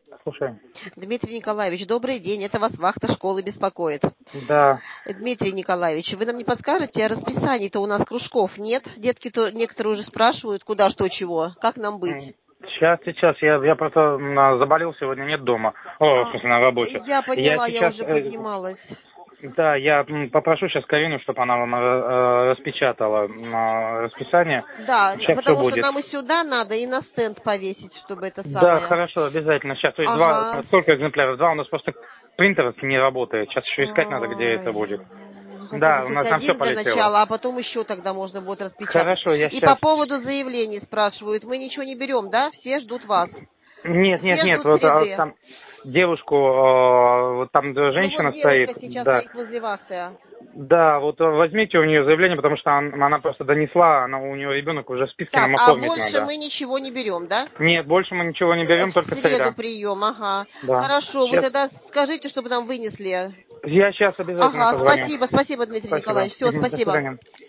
Слушай. Дмитрий Николаевич, добрый день. Это вас вахта школы беспокоит. Да. Дмитрий Николаевич, вы нам не подскажете, а расписаний-то у нас кружков нет? Детки-то некоторые уже спрашивают, куда, что, чего. Как нам быть? Сейчас. Я просто заболел, сегодня нет дома. О, в смысле, на работе. Я поняла, я сейчас, уже поднималась. Да, я попрошу сейчас Карину, чтобы она вам распечатала расписание. Да, Сейчас все потому что будет. нам и сюда надо, и на стенд повесить, чтобы это Да, самое... хорошо, обязательно. Сейчас, то есть Ага. сколько экземпляров? Два, у нас просто принтер не работает. Сейчас еще искать надо, где это будет. Ну, хотя бы Да, у хоть нас там все один для полетело. начала, а потом еще тогда можно будет распечатать. Хорошо, я И сейчас... по поводу заявлений спрашивают. Мы ничего не берем, да? Все ждут вас. Все Нет, ждут вот среды. там девушку, вот там Ну вот женщина девушка стоит, сейчас да. стоит возле вахты. Да, вот возьмите у нее заявление, потому что она просто донесла, у нее ребенок уже в списке, Так, нам а оформить больше надо. мы ничего не берем, да? Нет, больше мы ничего не берем, В только среду среда. прием, ага. Да. Хорошо, вы Сейчас, тогда скажите, чтобы нам вынесли. я сейчас обязательно Ага, позвоню. спасибо, Дмитрий Спасибо. Николаевич. Все, До спасибо. свидания.